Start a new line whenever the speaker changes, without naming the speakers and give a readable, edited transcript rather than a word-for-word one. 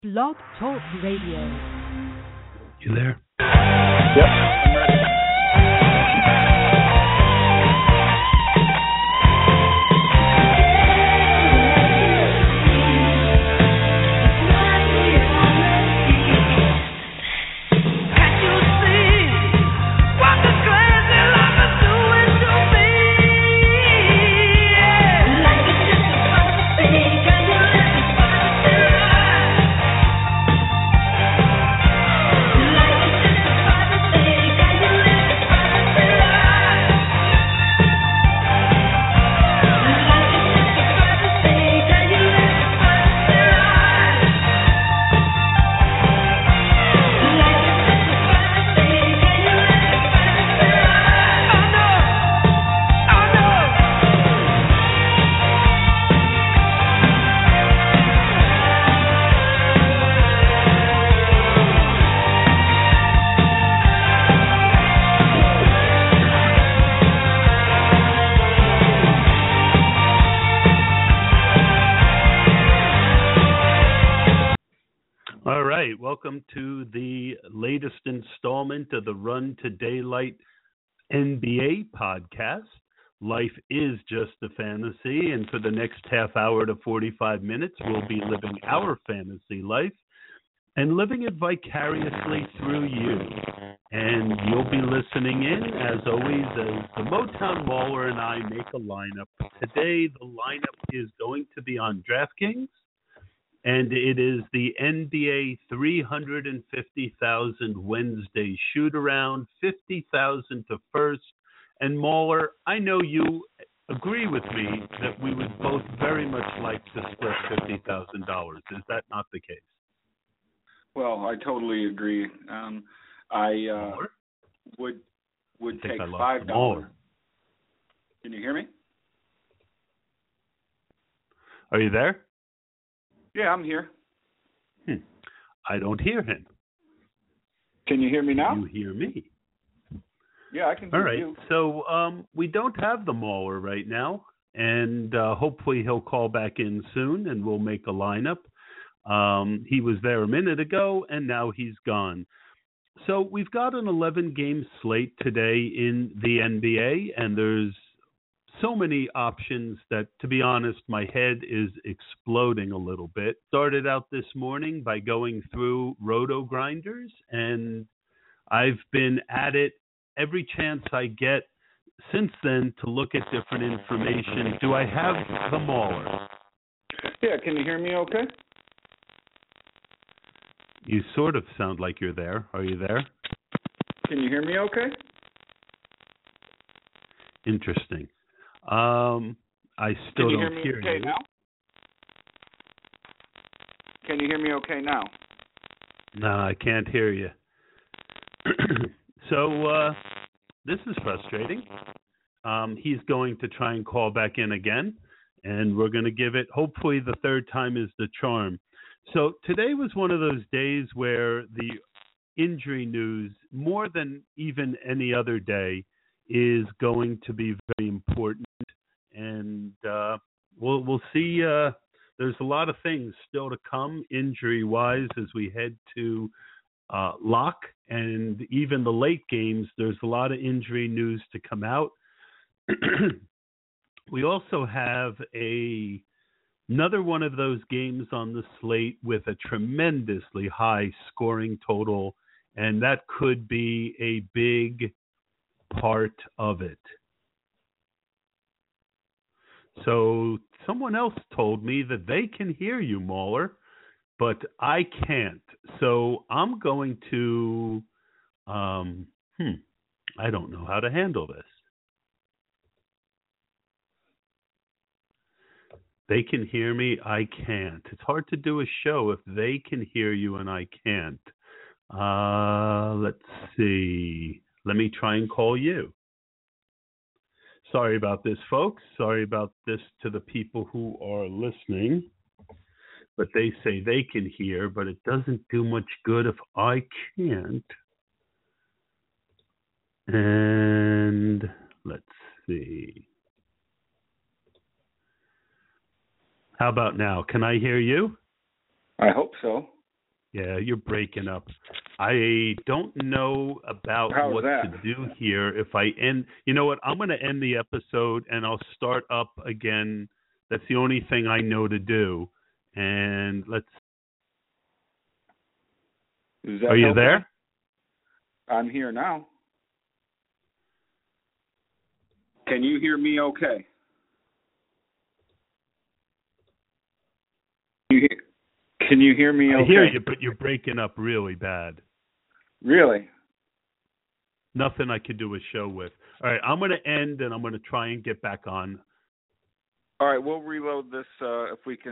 Blog Talk Radio.
You there?
Yep, I'm ready.
Welcome to the latest installment of the Run to Daylight NBA podcast. Life is just a fantasy, and for the next half hour to 45 minutes, we'll be living our fantasy life and living it vicariously through you. And you'll be listening in, as always, as the Motown Mauler and I make a lineup. Today, the lineup is going to be on DraftKings. And it is the NBA 350,000 Wednesday shoot-around, 50,000 to first. And Mauler, I know you agree with me that we would both very much like to split $50,000. Is that not the case?
Well, I totally agree. I would take $5. Can you hear me?
Are you there?
Yeah, I'm here.
I don't hear him.
Can you hear me now?
You hear me.
Yeah, I can hear you.
All right. So we don't have the Mauler right now, and hopefully he'll call back in soon, and we'll make a lineup. He was there a minute ago, and now he's gone. So we've got an 11-game slate today in the NBA, and there's so many options that, to be honest, my head is exploding a little bit. Started out this morning by going through Roto Grinders, and I've been at it every chance I get since then to look at different information. Do I have the Mauler?
Yeah, can you hear me okay?
You sort of sound like you're there. Are you there?
Can you hear me okay?
Interesting. I still don't hear you.
Now? Can you hear me okay now?
No, I can't hear you. So this is frustrating. He's going to try and call back in again, and we're going to give it, hopefully the third time is the charm. So today was one of those days where the injury news, more than even any other day, is going to be very important. And we'll see. There's a lot of things still to come injury-wise as we head to lock, and even the late games, there's a lot of injury news to come out. We also have another one of those games on the slate with a tremendously high scoring total, and that could be a big part of it. So someone else told me that they can hear you, Mauler, but I can't. So I'm going to, I don't know how to handle this. They can hear me, I can't. It's hard to do a show if they can hear you and I can't. Let's see. Let me try and call you. Sorry about this, folks. Sorry about this to the people who are listening. But they say they can hear, but it doesn't do much good if I can't. And let's see. How about now? Can I hear you?
I hope so.
Yeah, you're breaking up. I don't know about
How's
what
that?
to do here. If I end, you know what? I'm going to end the episode and I'll start up again. That's the only thing I know to do. And let's.
Is that
Are you
okay?
there?
I'm here now. Can you hear me okay? Can you hear me okay?
I hear you, but you're breaking up really bad.
Really?
Nothing I could do a show with. All right, I'm going to end and I'm going to try and get back on.
All right, we'll reload this if we can.